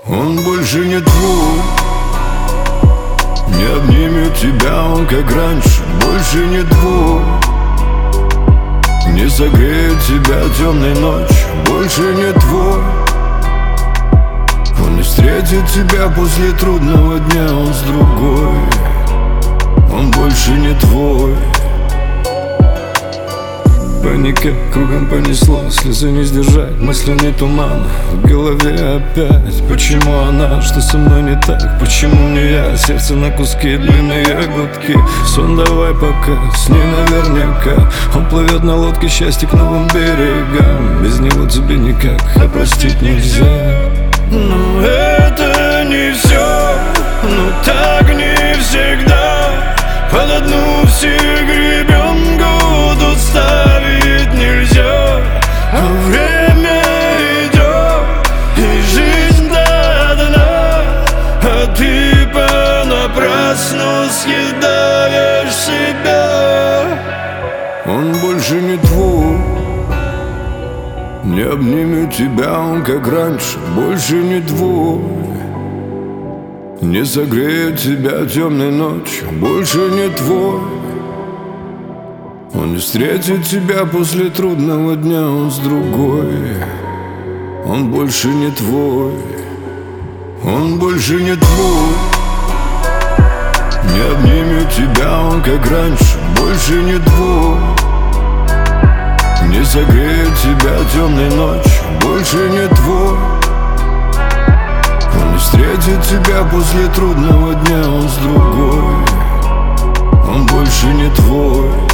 Он больше не твой, не обнимет тебя он, как раньше. Больше не твой, не согреет тебя темной ночью. Больше не твой, он не встретит тебя после трудного дня. Он с другой, он больше не твой. Паника кругом понесло, слезы не сдержать, мысленный туман в голове опять. Почему она, что со мной не так? Почему мне я, сердце на куски, длинные гудки? Сон давай пока, с ней наверняка. Он плывет на лодке счастья к новым берегам. Без него тебе никак, а простить нельзя. Но это не все, но так не всегда. Под одну все гребенку тут ставить нельзя. А время идет, и жизнь до дна, а ты понапрасну съедаешь себя. Он больше не твой, не обнимет тебя он, как раньше. Больше не твой, не согреет тебя темной ночью. Больше не твой, он не встретит тебя после трудного дня. Он с другой, он больше не твой. Он больше не твой, не обнимет тебя он, как раньше. Больше не твой, не согреет тебя темной ночью. Больше не твой, он не встретит тебя после трудного дня. Он с другой, он больше не твой.